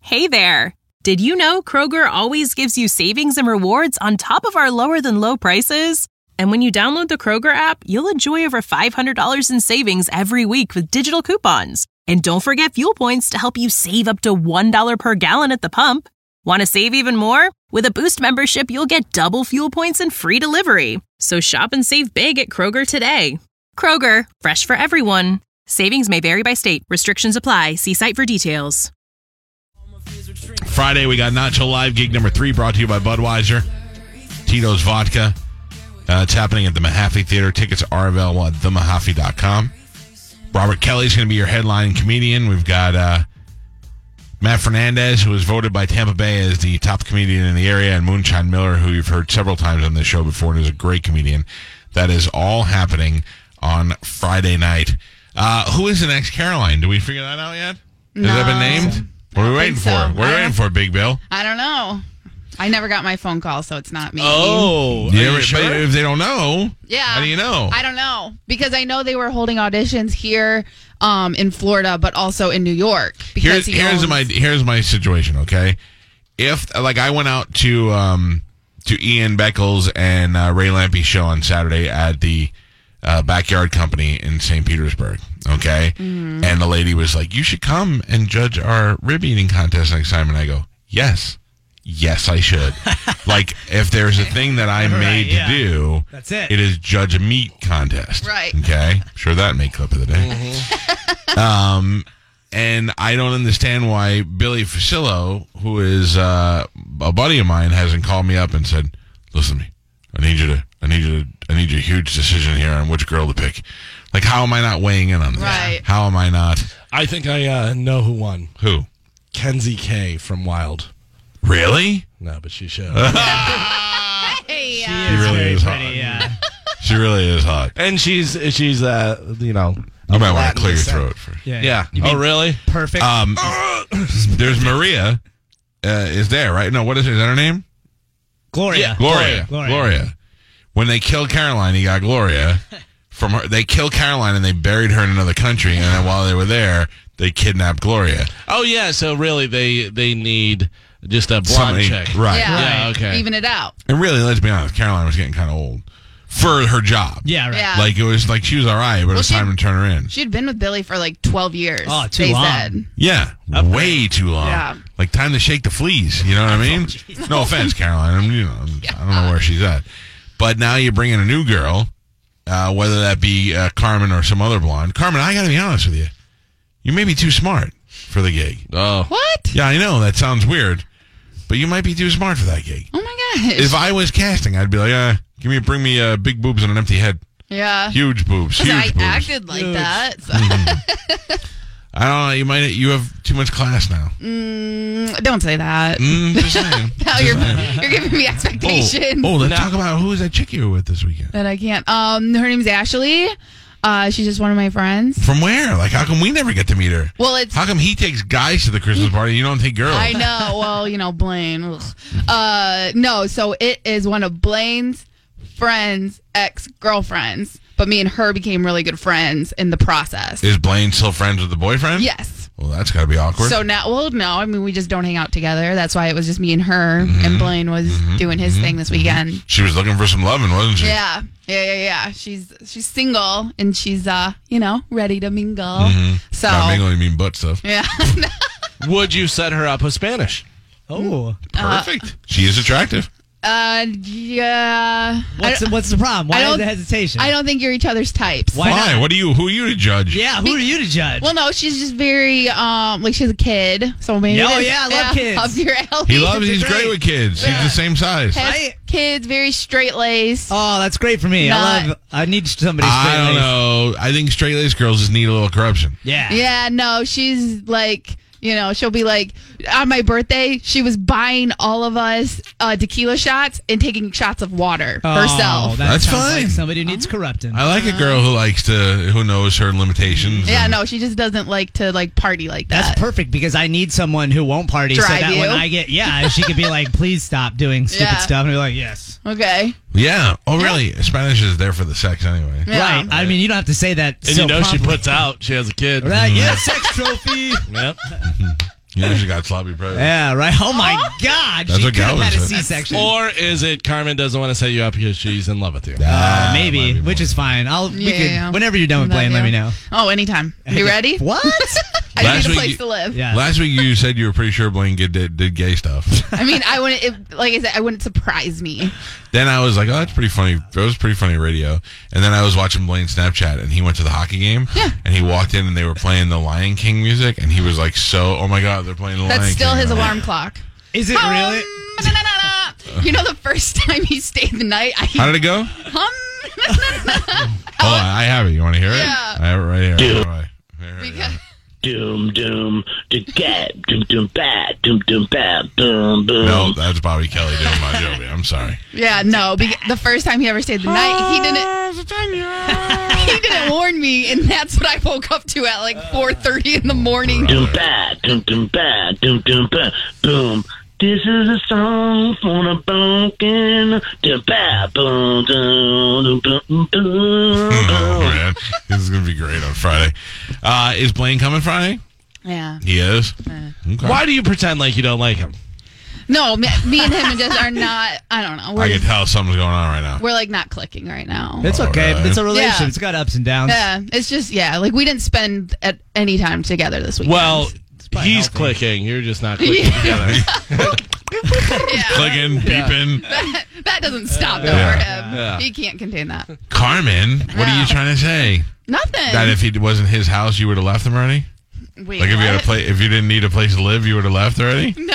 Hey there! Did you know Kroger always gives you savings and rewards on top of our lower-than-low prices? And when you download the Kroger app, you'll enjoy over $500 in savings every week with digital coupons. And don't forget fuel points to help you save up to $1 per gallon at the pump. Want to save even more? With a Boost membership, you'll get double fuel points and free delivery. So shop and save big at Kroger today. Kroger, fresh for everyone. Savings may vary by state. Restrictions apply. See site for details. Friday, we got Nacho Live gig number 3 brought to you by Budweiser. Tito's Vodka. It's happening at the Mahaffey Theater. Tickets are available at themahaffey.com. Robert Kelly's going to be your headline comedian. We've got Matt Fernandez, who was voted by Tampa Bay as the top comedian in the area, and Moonshine Miller, who you've heard several times on this show before and is a great comedian. That is all happening on Friday night. Who is the next Caroline? Do we figure that out yet? No. Has that been named? What are we waiting for? What are we waiting for, Big Bill? I don't know. I never got my phone call, so it's not me. Oh, Sure? If they don't know, yeah. How do you know? I don't know. Because I know they were holding auditions here in Florida, but also in New York. Because here's my situation, okay? If, like, I went out to Ian Beckles and Ray Lampy's show on Saturday at the Backyard Company in St. Petersburg, okay? Mm-hmm. And the lady was like, you should come and judge our rib eating contest next time. And I go, yes, I should. Like, if there's a thing that I'm made to do, that's it. It is judge a meat contest. Right. Okay? Sure, that may clip of the day. Mm-hmm. And I don't understand why Billy Facillo, who is a buddy of mine, hasn't called me up and said, listen to me, I need a huge decision here on which girl to pick. Like, how am I not weighing in on this? Right. How am I not? I think I know who won. Who? Kenzie K from Wild. Really? No, but she should. Hey, She really is hot. She really is hot. And she's you know. You might want to clear your throat first. Yeah. Oh, really? Perfect. There's Maria. Is there, right? No, what is it? Is that her name? Gloria. Gloria. When they killed Caroline, he got Gloria from her. They killed Caroline and they buried her in another country. And then while they were there, they kidnapped Gloria. Oh, yeah. So really, they need just a blonde chick. Right. Yeah, okay. Even it out. And really, let's be honest, Caroline was getting kind of old for her job. Yeah, right. Yeah. Like, it was like she was all right, but it was time to turn her in. She'd been with Billy for like 12 years. Oh, too they long. said. Yeah, way too long. Yeah. Like, time to shake the fleas. You know what I mean? No offense, Caroline. I don't know where she's at. But now you bring in a new girl, whether that be Carmen or some other blonde. Carmen, I got to be honest with you. You may be too smart for the gig. Oh. What? Yeah, I know. That sounds weird. But you might be too smart for that gig. Oh, my gosh. If I was casting, I'd be like, bring me big boobs and an empty head. Yeah. Huge boobs. Listen, Huge boobs. I acted like that. So. I don't know. You have too much class now. Don't say that. Just saying. Now you're giving me expectations. Let's talk about who is that chick you were with this weekend. That I can't. Her name's Ashley. She's just one of my friends. From where? Like, how come we never get to meet her? Well, it's. How come he takes guys to the Christmas party and you don't take girls? I know. Well, Blaine. Ugh. No, so it is one of Blaine's friends' ex-girlfriends, but me and her became really good friends in the process. Is Blaine still friends with the boyfriend? Yes. Well, that's got to be awkward. So now, no, we just don't hang out together. That's why it was just me and her, and Blaine was doing his thing this weekend. She was looking for some loving, wasn't she? Yeah. She's single, and she's, ready to mingle. So. Not mingle, you mean butt stuff. Yeah. Would you set her up with Spanish? Oh. Perfect. She is attractive. Yeah. What's the problem? Why is the hesitation? I don't think you're each other's types. Why not? Who are you to judge? Yeah, who are you to judge? Well, no, she's just very, like she's a kid. So maybe. Oh, yeah, I love kids. Up your alley. He's great with kids. Yeah. He's the same size. Has kids, very straight-laced. Oh, that's great for me. I need somebody straight. I don't know. I think straight-laced girls just need a little corruption. Yeah. Yeah, no, she's like, she'll be like, on my birthday, she was buying all of us tequila shots and taking shots of water herself. That's sounds fine. Like somebody who needs corrupting. I like a girl who knows her limitations. Yeah, no, she just doesn't like to party like that. That's perfect because I need someone who won't party so that when I get, she could be like, please stop doing stupid stuff. And be like, yes. Okay. Yeah. Oh, really? Spanish is there for the sex anyway. Yeah. Right. I mean, you don't have to say that. And so she promptly. puts out. She has a kid. Right. Yeah, sex trophy. Yep. You just got sloppy presents. Yeah, right. Oh my God. That's she what could have Galvin had a said. C-section. Or is it Carmen doesn't want to set you up because she's in love with you? Maybe, might be which more. is fine. Whenever you're done with Love playing, let you. me know. Oh, anytime. You ready? What? I Last need a week place you- to live. Yeah. Last week you said you were pretty sure Blaine did gay stuff. I mean, I wouldn't. Like I said, I wouldn't surprise me. Then I was like, oh, that's pretty funny. That was pretty funny radio. And then I was watching Blaine's Snapchat, and he went to the hockey game. Yeah. And he walked in, and they were playing the Lion King music, and he was like, oh my God, they're playing the Lion King. That's still his right now. alarm clock. Is it really? You know, the first time he stayed the night, How did it go? Oh, I have it. You want to hear it? Yeah. I have it right here. Dude. because Doom, doom, the cat, doom, doom, bad, doom, doom, bad, boom, boom. No, that's Bobby Kelly doing Bon Jovi. I'm sorry. yeah, no, the first time he ever stayed the night, he didn't warn me, and that's what I woke up to at like 4:30 in the morning. Doom, bad, doom, doom, bad, doom, doom, bad, boom. This is a song for the broken. Doom, bad, boom, boom, boom, boom, boom. Oh, man. This is going to be great on Friday. Is Blaine coming Friday? Yeah. He is? Okay. Why do you pretend like you don't like him? No, me and him just are not. I don't know. I can tell something's going on right now. We're like not clicking right now. It's okay. Alright. It's a relationship. Yeah. It's got ups and downs. Yeah, it's just like we didn't spend at any time together this weekend. Well, probably he's healthy. clicking. You're just not clicking together. yeah. Clicking, beeping. That doesn't stop though Yeah. for him. Yeah. He can't contain that. Carmen, what are you trying to say? Nothing. That if it wasn't his house, you would have left him already? Wait, Like if you had a what? if you didn't need a place to live, you would have left already? No.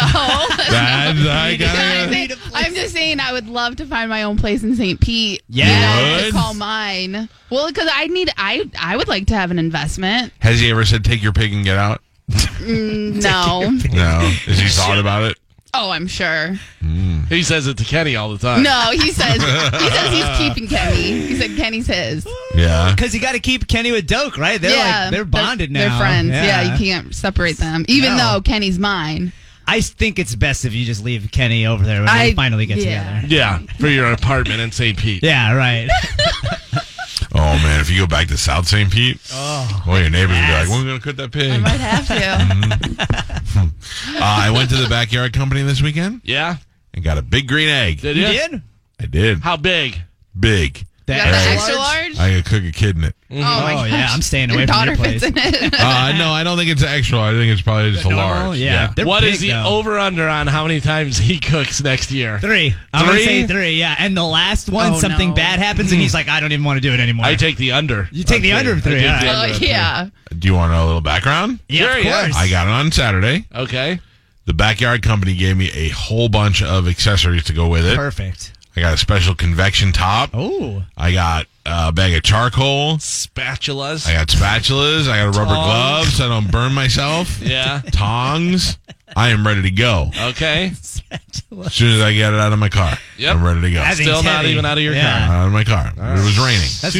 I'm just saying I would love to find my own place in St. Pete. Yeah. And I You would would? call mine. Well, because I would like to have an investment. Has he ever said take your pig and get out? No. No. Has he thought about it? Oh, I'm sure. He says it to Kenny all the time. No, he says he's keeping Kenny. He said Kenny's his. Yeah. Because you got to keep Kenny with Doak, right? They're bonded now. They're friends. Yeah, you can't separate them. Even No. though Kenny's mine. I think it's best if you just leave Kenny over there when they finally get together. Yeah, for your apartment in St. Pete. Yeah, right. Oh man, if you go back to South St. Pete, well, your neighbors would be like, "When are we gonna cut that I pig?" might have to. I went to the backyard company this weekend Yeah? and got a big green egg. Did You you? did? I did. How big? Big. The You got the Right. extra large? I could cook a kid in it. Oh my gosh. yeah, I'm staying away Your from daughter your place. fits in it. No, I don't think it's extra. I think it's probably just a Normal? large. Yeah. They're What big, is the though. over-under on how many times he cooks next year? 3. I'm going to Three? say 3, yeah. And the last one, Oh, something no. bad happens, and he's like, I don't even want to do it anymore. I take the under. You take the under of 3, I take all the right. under Oh of 3. yeah. Do you want to know a little background? Yeah, Sure, of yeah. course. I got it on Saturday. Okay. The backyard company gave me a whole bunch of accessories to go with it. Perfect. I got a special convection top. Oh. I got a bag of charcoal. Spatulas. I got spatulas. I got rubber gloves so I don't burn myself. Yeah. Tongs. I am ready to go. Okay. As soon as I get it out of my car, Yep. I'm ready to go. That thing's Still not heavy. even out of your Yeah. car. Out of my car. It was raining. That's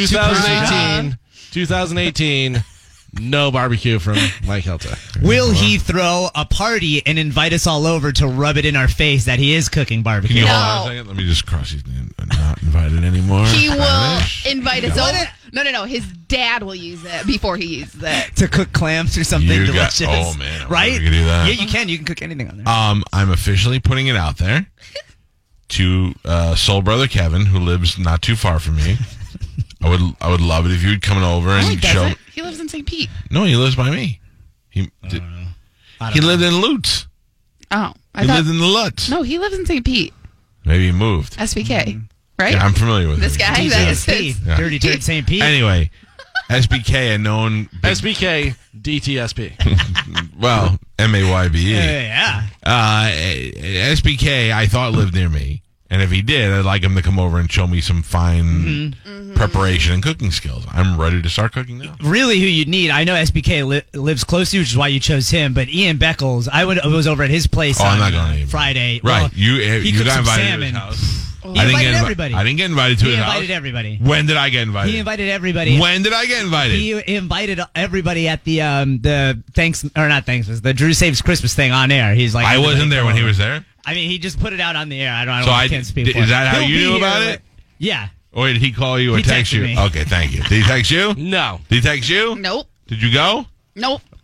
2018. No barbecue from Mike Helta. Will he throw a party and invite us all over to rub it in our face that he is cooking Can barbecue? you No. hold on a second? Let me just cross his name. Not invited anymore. He will Spanish. invite us over. No. His dad will use it before he uses it. To cook clams or something You got- delicious. oh, man, I wonder Right? if we could do that. Yeah, you can. You can cook anything on there. I'm officially putting it out there to soul brother Kevin, who lives not too far from me. I would love it if you'd come over and No, he show. doesn't. He lives in St. Pete. No, he lives by me. He lived in Lutz. Oh, He lived in the Lutz. No, he lives in St. Pete. Maybe he moved. SBK, right? Yeah, I'm familiar with This him. guy. That is his. Yeah. Dirty Turd St. Pete. Anyway, SBK, a known SBK DTSP. well, MAYBE. Yeah. SBK, I thought lived near me, and if he did, I'd like him to come over and show me some fine preparation and cooking skills. I'm ready to start cooking now. Really, who you need? I know SBK lives close to you, which is why you chose him. But Ian Beckles, I was over at his place Oh, I'm on not going to Ian. Friday. Right, Well, you he you cooked got some invited salmon. to his house. He invited everybody. I didn't get invited to He his invited house. everybody. When did I get invited? He invited everybody. When did I get invited? He invited everybody at the the Drew Saves Christmas thing on air. He's like, I wasn't there when he was there. I mean, he just put it out on the air. I So can't speak. for is him. that how He'll you be knew here, about but- it? Yeah. Or did he call you or He text texted you? me. Okay, thank you. Did he text you? No. Did he text you? Nope. Did you go? Nope.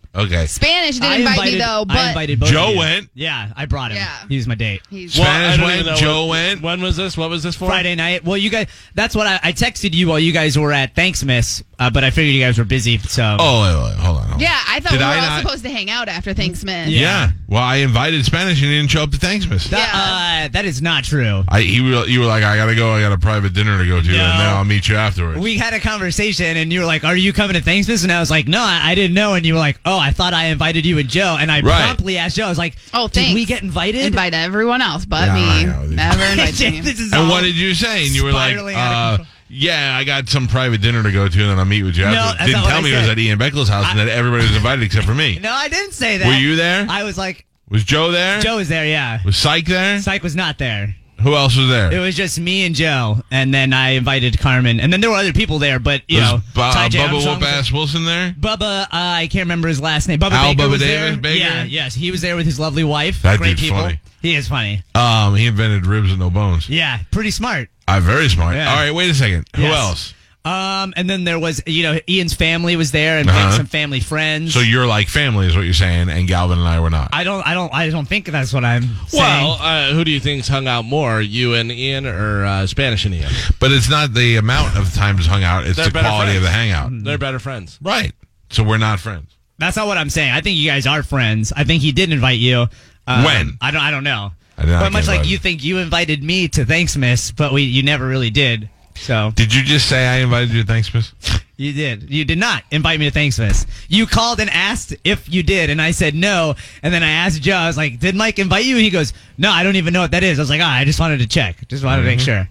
Okay. Spanish didn't invite me, though, but I invited both Joe of you. went. Yeah, I brought him. Yeah. He was my date. Spanish went. Joe went. When was this? What was this for? Friday night. Well, you guys, that's what I texted you while you guys were at Thanksmas, but I figured you guys were busy, so. Oh, wait, hold on. Yeah, I thought we were all not... supposed to hang out after Thanksmas. Yeah. Well, I invited Spanish and he didn't show up to Thanksmas. That is not true. You were like, I gotta go. I got a private dinner to go to, and then I'll meet you afterwards. We had a conversation, and you were like, "Are you coming to Thanksmas?" And I was like, "No, I didn't know." And you were like, "Oh, I thought I invited you and Joe." And I promptly asked Joe. I was like, "Oh, did thanks. we get invited?" Invite everyone else but me. Never invite me. And what did you say? And you were like, yeah, I got some private dinner to go to, and then I'll meet with you after. Didn't tell me it was at Ian Beckles' house and that everybody was invited except for me. No, I didn't say that. Were you there? I was like... Was Joe there? Joe was there, yeah. Was Syke there? Syke was not there. Who else was there? It was just me and Joe, and then I invited Carmen, and then there were other people there, but, you know... Bubba Whoop-Ass Wilson there? Bubba, I can't remember his last name. Bubba Al Baker Bubba was Davis there. Baker? Yeah, yes, he was there with his lovely wife. That Great dude's people. funny. He is funny. He invented ribs and no bones. Yeah, pretty smart. Very smart. Yeah. All right, wait a second. Who Yes. else? And then there was, Ian's family was there, and some family friends. So you're like family, is what you're saying, and Galvin and I were not. I don't think that's what I'm saying. Well, who do you think's hung out more, you and Ian, or Spanish and Ian? But it's not the amount of times hung out; it's the quality of the hangout. They're better friends, right? So we're not friends. That's not what I'm saying. I think you guys are friends. I think he did invite you. When? I don't know. I did not but much get like invited. you think you invited me to Thanksmas, but you never really did. So did you just say I invited you to Thanksmas? You did. You did not invite me to Thanksmas. You called and asked if you did, and I said no. And then I asked Joe. I was like, "Did Mike invite you?" And he goes, "No, I don't even know what that is." I was like, I just wanted to check. Just wanted to make sure.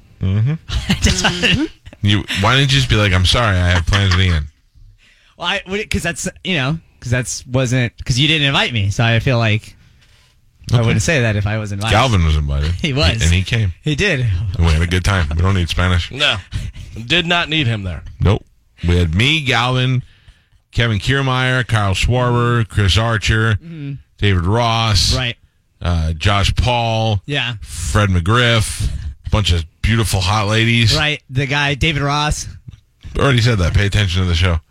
Why didn't you just be like, "I'm sorry, I have plans with Ian"? Well, because that's because you didn't invite me, so I feel like I wouldn't say that if I was invited. Galvin was invited. He was, and he came. He did. And we had a good time. We don't need Spanish. No, did not need him there. Nope. We had me, Galvin, Kevin Kiermaier, Kyle Schwarber, Chris Archer, David Ross, Right. Josh Paul, Yeah. Fred McGriff, a bunch of beautiful hot ladies. Right. The guy, David Ross. Already said that. Pay attention to the show.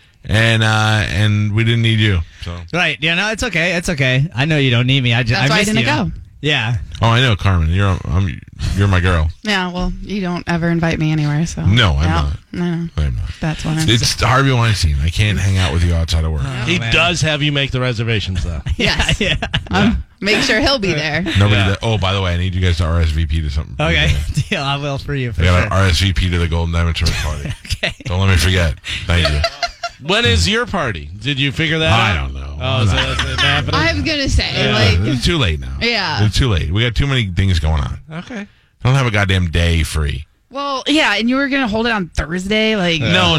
And we didn't need you. So. Right. Yeah, no, it's okay. It's okay. I know you don't need me. That's why I didn't go. Yeah. Oh, I know, Carmen. You're my girl. Yeah, well, you don't ever invite me anywhere, so. No, I'm not. No. I'm not. That's what I'm It's Harvey Weinstein. I can't hang out with you outside of work. He does have you make the reservations, though. Yes. Yeah. Make sure he'll be there. Nobody. Oh, by the way, I need you guys to RSVP to something. Okay. Deal. I will for you. For I got sure. to RSVP to the Golden Diamond Tour party. Okay. Don't let me forget. Thank you. When is your party? Did you figure that I out? don't know. Oh, is that happening? I was going to say, It's too late now. Yeah. It's too late. We got too many things going on. Okay. I don't have a goddamn day free. well, yeah, and you were going to hold it on Thursday? Like, No.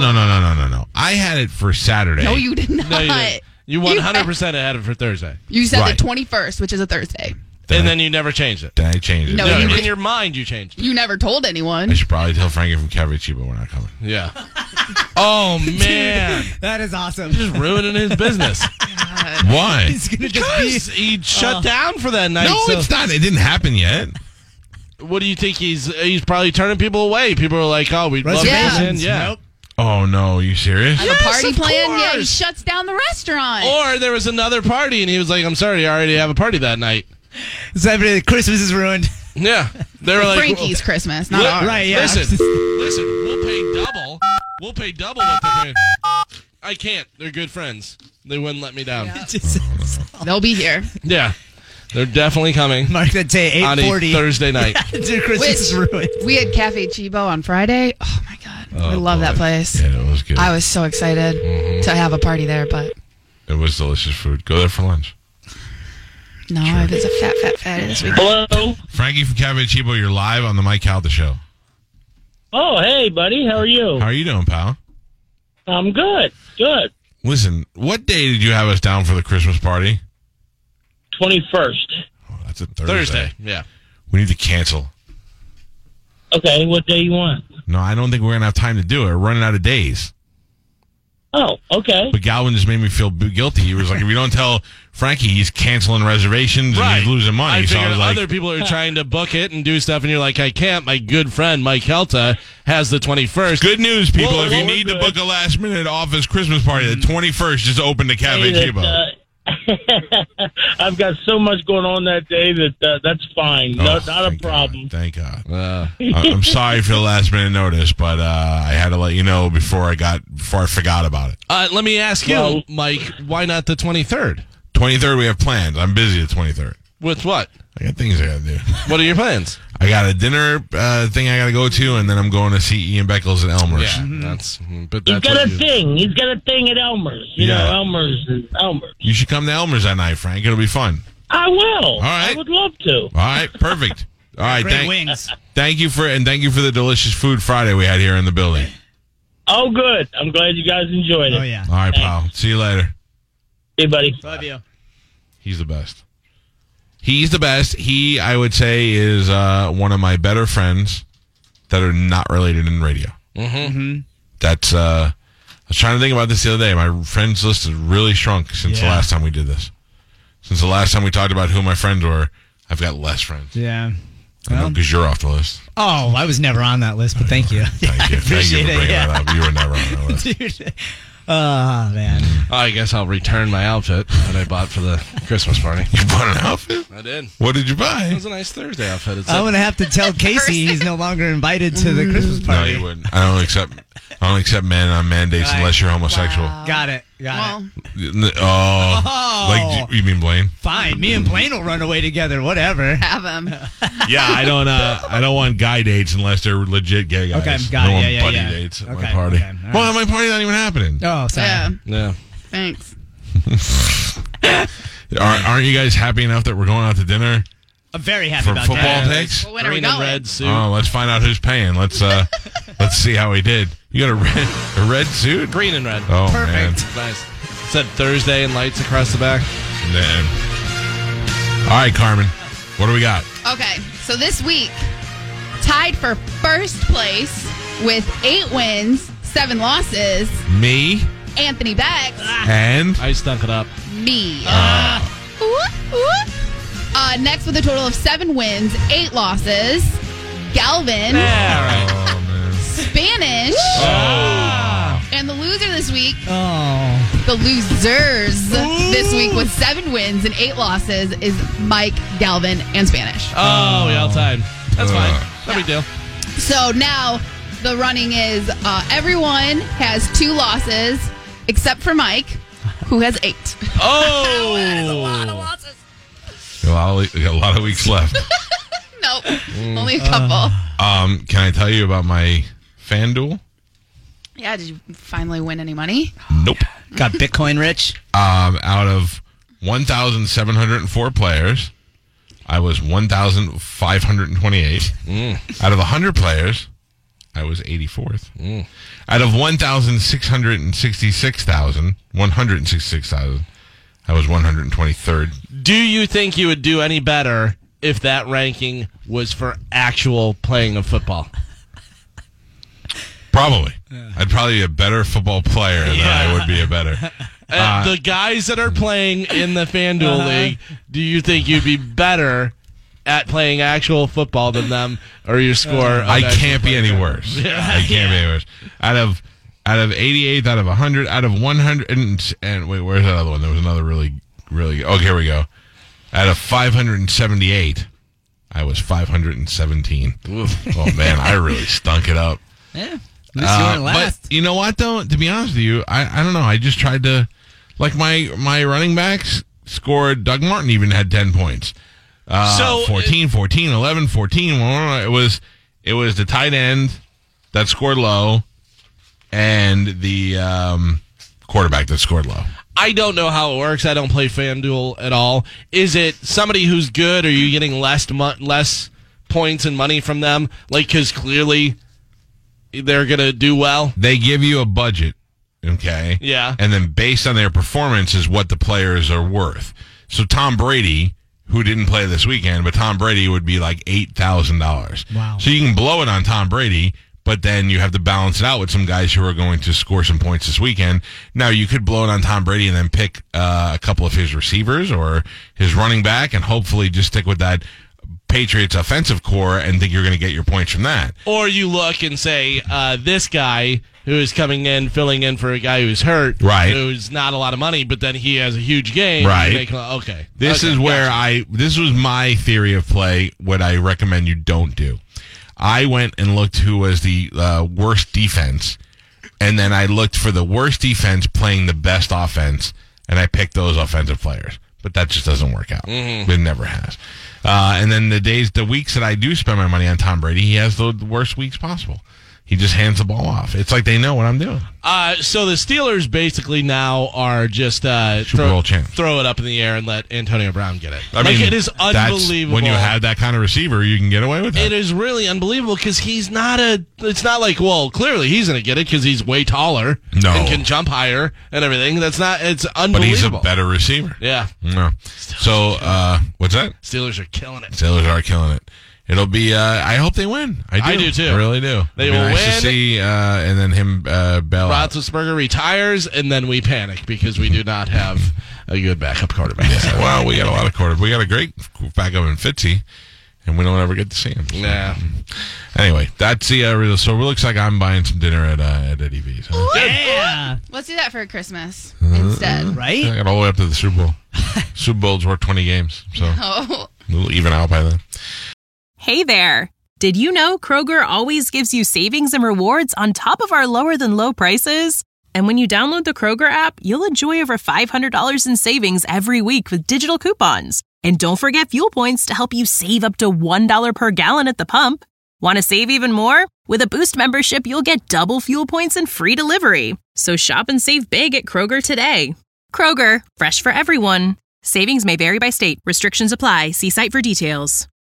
I had it for Saturday. No, you did not. No, you didn't. You 100% had it for Thursday. You said Right. the 21st, which is a Thursday. And then you never changed it. Then I changed it. No, No, you in didn't. your mind, you changed it. You never told I anyone. should probably tell Frankie from Cavity, but we're not coming. Yeah. Oh, man. That is awesome. Just ruining his business. Why? He's gonna just be. He shut down for that night. No, so it's not. It didn't happen yet. what do you think? He's probably turning people away. People are like, oh, we'd love to Yeah. come in. Yeah. Nope. Oh, no. Are you serious? Have a party of plan? Yeah, he course. shuts down the restaurant. Or there was another party, and he was like, I'm sorry, I already have a party that night. So Christmas is ruined. Yeah. They were like, Frankie's Christmas, not Li- ours. Right, yeah. Listen, we'll pay double. We'll pay double what they're paying. I can't. They're good friends. They wouldn't let me down. They'll be here. Yeah. They're definitely coming Mark that day, on a 8:40. Thursday night. Dude, Christmas is ruined. We had Cafe Chibo on Friday. Oh, my God. I love that place. Yeah, it was good. I was so excited to have a party there, but It was delicious food. Go there for lunch. no, I was a fat fatty this week. Hello. Frankie from Cavity, you're live on the Mike Calda Show. Oh, hey, buddy. How are you? How are you doing, pal? I'm good. Good. Listen, what day did you have us down for the Christmas party? 21st. Oh, that's a Thursday. Yeah. We need to cancel. Okay, what day you want? No, I don't think we're going to have time to do it. We're running out of days. Oh, okay. But Galvin just made me feel guilty. He was like, if you don't tell Frankie, he's canceling reservations and he's losing money. I So I figured was like, other people are trying to book it and do stuff, and you're like, I can't. My good friend Mike Helta has the 21st. good news, people. Well, if you well, need to good. book a last-minute office Christmas party, the 21st is open to Cafe Chibo. I've got so much going on that day that that's fine. Not a Thank problem. God. Thank God. Uh, I'm sorry for the last-minute notice, but I had to let you know before I forgot about it. let me ask you, Well- Mike, why not the 23rd? 23rd, we have plans. I'm busy the 23rd. With what? I got things I got to do. What are your plans? I got a dinner thing I got to go to, and then I'm going to see Ian Beckles at Elmer's. That's. But He's that's got what a you- thing. He's got a thing at Elmer's. You Yeah. know, Elmer's is Elmer's. You should come to Elmer's that night, Frank. It'll be fun. I will. All right. I would love to. All right, perfect. All right, Great wings. thank you for the delicious food Friday we had here in the building. Oh, good. I'm glad you guys enjoyed it. Oh, yeah. All right, pal. See you later. Hey, buddy. Love you. He's the best. He's the best. He, I would say, is one of my better friends that are not related in radio. Mm-hmm. That's. I was trying to think about this the other day. My friends list has really shrunk since the last time we did this. Since the last time we talked about who my friends were, I've got less friends. Yeah. Well, Because you're off the list. oh, I was never on that list, but thank you. Thank you. Thank you Appreciate for it, bringing yeah. that up. You were never on that list. Dude. Oh, man. I guess I'll return my outfit that I bought for the Christmas party. You bought an outfit? I did. What did you It buy? was a nice Thursday outfit. It's I'm going to have to tell Casey he's no longer invited to the Christmas No, party. you wouldn't. I don't accept men on mandates Right. unless you're homosexual. Got it. Got it. Oh, like you mean Blaine? Fine. Me and Blaine will run away together. Whatever. Have him. Yeah, I don't want guy dates unless they're legit gay guys. Okay, got I don't it. want Yeah, buddy yeah. dates at my Okay, party. okay, all right. Well, my party's not even happening. Oh, sorry. Yeah. Yeah. Thanks. Aren't you guys happy enough that we're going out to dinner I'm very happy for about football that. takes? Well, when are we Green and going? red suit. Oh, let's find out who's paying. Let's see how he did. You got a red suit? Green and red. Oh Perfect. Nice. It said Thursday and lights across the back. man. All right, Carmen. What do we got? Okay, so this week, tied for first place with 8 wins, 7 losses, Me Anthony Becks. and I stunk it up. Me. Ooh, ooh. Next with a total of 7 wins, 8 losses, Galvin, oh man. Spanish, and the loser this week, Oh. the losers this week with 7 wins and 8 losses is Mike, Galvin, and Spanish. Oh, we all tied. That's fine. No big deal. So now the running is everyone has 2 losses except for Mike, who has 8. Oh. We got a lot of weeks left. Nope, only a couple. Can I tell you about my FanDuel? Yeah, did you finally win any money? Nope. Got Bitcoin rich? Out of 1,704 players, I was 1,528. Out of 100 players, I was 84th. Out of 166,000, I was 123rd. Do you think you would do any better if that ranking was for actual playing of football? Probably. I'd probably be a better football player than I would be a better. The guys that are playing in the FanDuel League, do you think you'd be better at playing actual football than them, or your score? I can't be any worse. I can't be any worse. Out of 88th, out of 100, out of 100, and wait, where's that other one? There was another really. Oh, here we go. Out of 578, I was 517. Oh man, I really stunk it up. Yeah. At least you weren't last. But you know what, though? To be honest with you, I don't know. I just tried to, like my running backs scored. Doug Martin even had 10 points. 14, 11, 14. It was the tight end that scored low, and the quarterback that scored low. I don't know how it works. I don't play FanDuel at all. Is it somebody who's good? Are you getting less points and money from them? Like, because clearly they're going to do well? They give you a budget, okay? Yeah. And then based on their performance is what the players are worth. So Tom Brady, who didn't play this weekend, but Tom Brady would be like $8,000. Wow. So you can blow it on Tom Brady, but then you have to balance it out with some guys who are going to score some points this weekend. Now, you could blow it on Tom Brady and then pick a couple of his receivers or his running back and hopefully just stick with that Patriots offensive core and think you're going to get your points from that. Or you look and say, this guy who is coming in, filling in for a guy who's hurt, right, who's not a lot of money, but then he has a huge game. Right. Okay. This is where this was my theory of play, what I recommend you don't do. I went and looked who was the worst defense, and then I looked for the worst defense playing the best offense, and I picked those offensive players. But that just doesn't work out. Mm-hmm. It never has. And then the weeks that I do spend my money on Tom Brady, he has the worst weeks possible. He just hands the ball off. It's like they know what I'm doing. So the Steelers basically now are just Super Bowl champs. Throw it up in the air and let Antonio Brown get it. I mean, it is unbelievable. When you have that kind of receiver, you can get away with it. It is really unbelievable because he's not it's not like, well, clearly he's going to get it because he's way taller and can jump higher and everything. It's unbelievable. But he's a better receiver. Yeah. No. So, what's that? Steelers are killing it. Steelers are killing it. It'll be, I hope they win. I do too. I really do. They will nice win. To see, and then him bail out. Roethlisberger retires, and then we panic because we do not have a good backup quarterback. Yeah, well, we got a lot of quarterbacks. We got a great backup in Fitzy, and we don't ever get to see him. So. Yeah. Anyway, that's the so it looks like I'm buying some dinner at Eddie V's. Huh? Yeah. Let's do that for Christmas instead. Right? I got all the way up to the Super Bowl. Super Bowl's worth 20 games, so it'll even out by then. Hey there. Did you know Kroger always gives you savings and rewards on top of our lower than low prices? And when you download the Kroger app, you'll enjoy over $500 in savings every week with digital coupons. And don't forget fuel points to help you save up to $1 per gallon at the pump. Want to save even more? With a Boost membership, you'll get double fuel points and free delivery. So shop and save big at Kroger today. Kroger, fresh for everyone. Savings may vary by state. Restrictions apply. See site for details.